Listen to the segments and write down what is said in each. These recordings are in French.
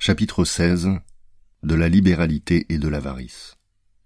Chapitre 16 de la libéralité et de l'avarice.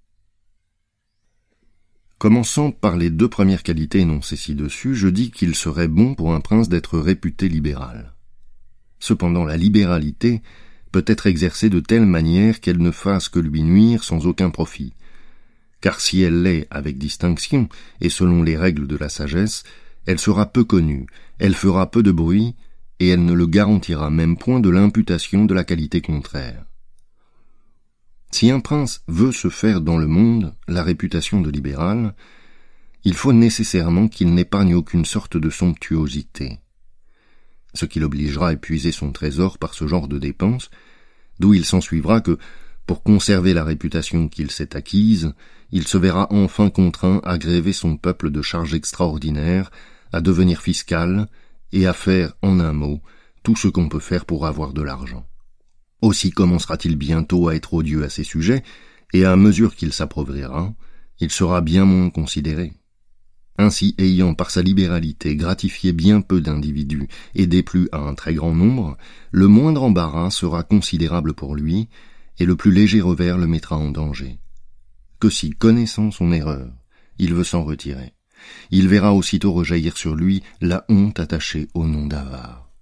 Commençant par les deux premières qualités énoncées ci-dessus, je dis qu'il serait bon pour un prince d'être réputé libéral. Cependant, la libéralité peut être exercée de telle manière qu'elle ne fasse que lui nuire sans aucun profit. Car si elle l'est avec distinction et selon les règles de la sagesse, elle sera peu connue, elle fera peu de bruit, et elle ne le garantira même point de l'imputation de la qualité contraire. Si un prince veut se faire dans le monde la réputation de libéral, il faut nécessairement qu'il n'épargne aucune sorte de somptuosité, ce qui l'obligera à épuiser son trésor par ce genre de dépenses, d'où il s'ensuivra que, pour conserver la réputation qu'il s'est acquise, il se verra enfin contraint à gréver son peuple de charges extraordinaires, à devenir fiscal, et à faire, en un mot, tout ce qu'on peut faire pour avoir de l'argent. Aussi commencera-t-il bientôt à être odieux à ses sujets, et à mesure qu'il s'appauvrira, il sera bien moins considéré. Ainsi, ayant par sa libéralité gratifié bien peu d'individus et déplu à un très grand nombre, le moindre embarras sera considérable pour lui, et le plus léger revers le mettra en danger. Que si, connaissant son erreur, il veut s'en retirer, il verra aussitôt rejaillir sur lui la honte attachée au nom d'avare.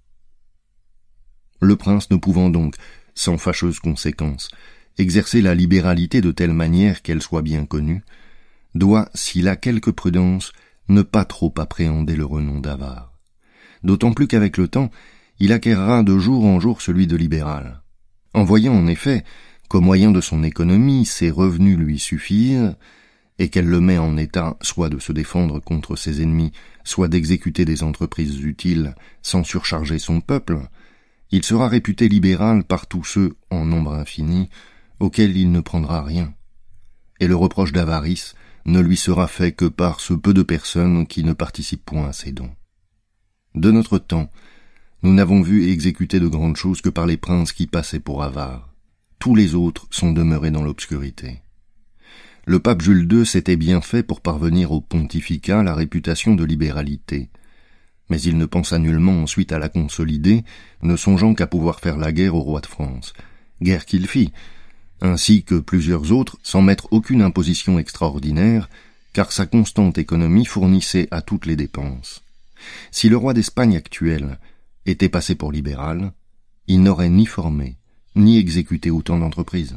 Le prince ne pouvant donc, sans fâcheuse conséquence, exercer la libéralité de telle manière qu'elle soit bien connue, doit, s'il a quelque prudence, ne pas trop appréhender le renom d'avare. D'autant plus qu'avec le temps, il acquérera de jour en jour celui de libéral. En voyant en effet qu'au moyen de son économie, ses revenus lui suffisent, et qu'elle le met en état soit de se défendre contre ses ennemis, soit d'exécuter des entreprises utiles sans surcharger son peuple, il sera réputé libéral par tous ceux, en nombre infini, auxquels il ne prendra rien. Et le reproche d'avarice ne lui sera fait que par ce peu de personnes qui ne participent point à ses dons. De notre temps, nous n'avons vu exécuter de grandes choses que par les princes qui passaient pour avares. Tous les autres sont demeurés dans l'obscurité. Le pape Jules II s'était bien fait pour parvenir au pontificat la réputation de libéralité, mais il ne pensa nullement ensuite à la consolider, ne songeant qu'à pouvoir faire la guerre au roi de France, guerre qu'il fit, ainsi que plusieurs autres, sans mettre aucune imposition extraordinaire, car sa constante économie fournissait à toutes les dépenses. Si le roi d'Espagne actuel était passé pour libéral, il n'aurait ni formé, ni exécuté autant d'entreprises.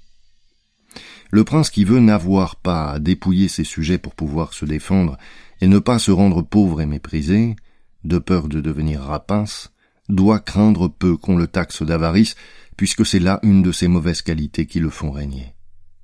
Le prince qui veut n'avoir pas à dépouiller ses sujets pour pouvoir se défendre et ne pas se rendre pauvre et méprisé, de peur de devenir rapace, doit craindre peu qu'on le taxe d'avarice, puisque c'est là une de ces mauvaises qualités qui le font régner.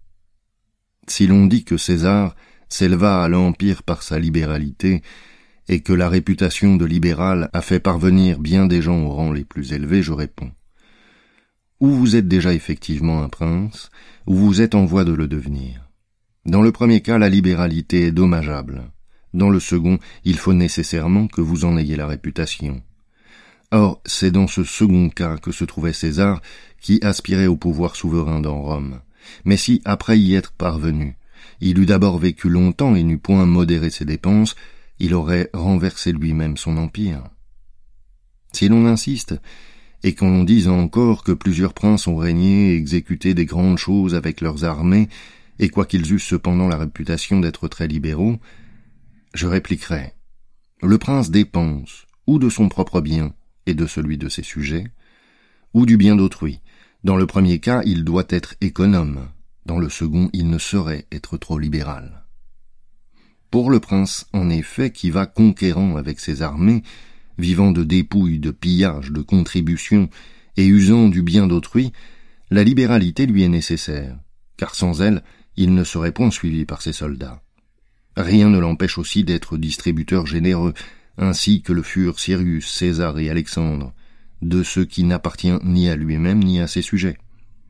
Si l'on dit que César s'éleva à l'empire par sa libéralité, et que la réputation de libéral a fait parvenir bien des gens aux rangs les plus élevés, je réponds. Ou vous êtes déjà effectivement un prince, ou vous êtes en voie de le devenir. Dans le premier cas, la libéralité est dommageable. Dans le second, il faut nécessairement que vous en ayez la réputation. Or, c'est dans ce second cas que se trouvait César, qui aspirait au pouvoir souverain dans Rome. Mais si, après y être parvenu, il eût d'abord vécu longtemps et n'eût point modéré ses dépenses, il aurait renversé lui-même son empire. Si l'on insiste, et qu'on l'on dise encore que plusieurs princes ont régné et exécuté des grandes choses avec leurs armées, et quoiqu'ils eussent cependant la réputation d'être très libéraux, je répliquerai, le prince dépense, ou de son propre bien et de celui de ses sujets, ou du bien d'autrui. Dans le premier cas, il doit être économe, dans le second, il ne saurait être trop libéral. Pour le prince, en effet, qui va conquérant avec ses armées, vivant de dépouilles, de pillages, de contributions, et usant du bien d'autrui, la libéralité lui est nécessaire, car sans elle, il ne serait point suivi par ses soldats. Rien ne l'empêche aussi d'être distributeur généreux, ainsi que le furent Cyrus, César et Alexandre, de ce qui n'appartient ni à lui-même ni à ses sujets.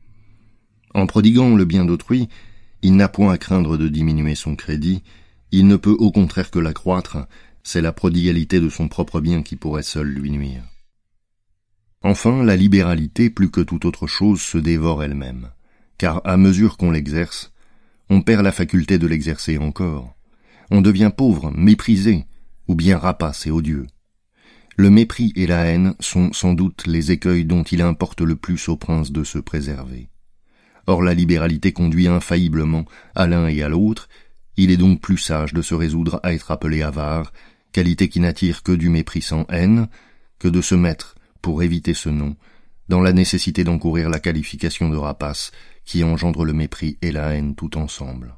En prodiguant le bien d'autrui, il n'a point à craindre de diminuer son crédit, il ne peut au contraire que l'accroître, c'est la prodigalité de son propre bien qui pourrait seule lui nuire. Enfin, la libéralité, plus que toute autre chose, se dévore elle-même, car à mesure qu'on l'exerce, on perd la faculté de l'exercer encore. On devient pauvre, méprisé, ou bien rapace et odieux. Le mépris et la haine sont sans doute les écueils dont il importe le plus au prince de se préserver. Or la libéralité conduit infailliblement à l'un et à l'autre, il est donc plus sage de se résoudre à être appelé avare, qualité qui n'attire que du mépris sans haine, que de se mettre, pour éviter ce nom, dans la nécessité d'encourir la qualification de rapace qui engendre le mépris et la haine tout ensemble.